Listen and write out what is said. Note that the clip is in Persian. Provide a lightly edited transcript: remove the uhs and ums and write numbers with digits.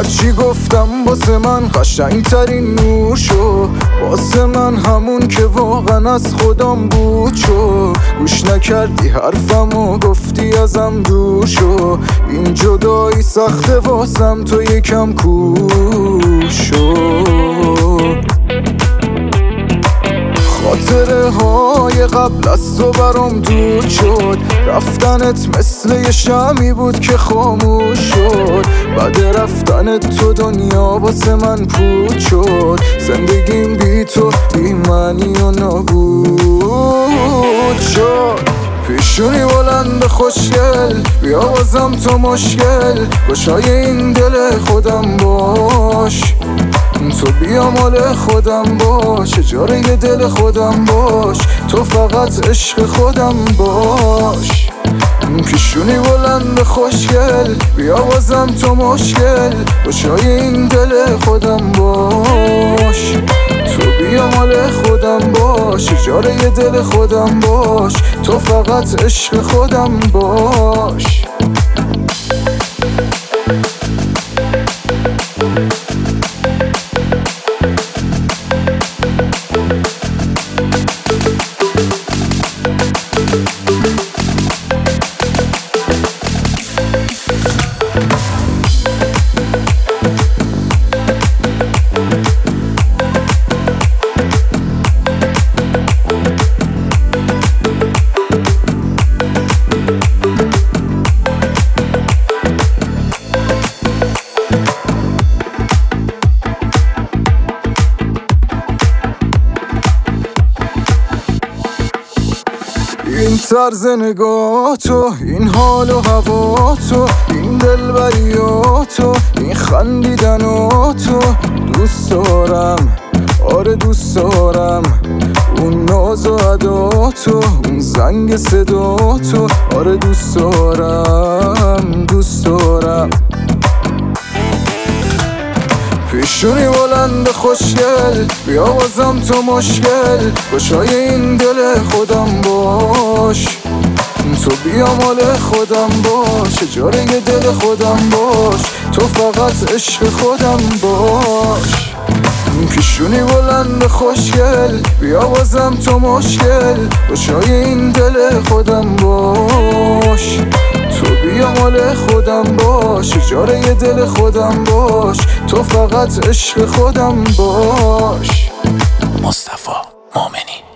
هرچی گفتم واسه من قشنگترین نور شو، واسه من همون که واقعا از خودم بود شو. گوش نکردی حرفمو گفتی ازم دور شو، این جدایی سخته واسم تو یکم کور شو. خاطره های قبل از تو برام دود شد، رفتنت مثل یه شمی بود که خاموش شد. بعد رفتنت تو دنیا واسه من پود شد، زندگیم بی تو بی معنی و نابود شد. پیشونی بلند خوشگل بیا بازم تو مشکل، گشای این دل خودم باش، تو بیا مال خودم باش، اجاره دل خودم باش، تو فقط عشق خودم باش. پیشونی بلند خوشگل بیا بازم تو مشکل، گشای این دل خودم باش، تو بیا مال خودم باش، اجاره دل خودم باش، تو فقط عشق خودم باش. این طرز نگاه تو، این حال و هوا تو، این دلبریاتو، این خندیدناتو دوست دارم، آره دوست دارم. اون ناز و عداتو، اون زنگ صداتو، آره دوست دارم، دوست دارم. پیشونی بلند خوشگل بیا بازم تو مشکل، گشای این دل خودم باش، تو بیا مال خودم باش، اجاره دل خودم باش، تو فقط عشق خودم باش. پیشونی بلند خوشگل بیا بازم تو مشکل، گشای این دل خودم باش، تو بیا مال خودم باش، اجاره دل خودم باش، تو فقط عشق خودم باش. مصطفی مومنی.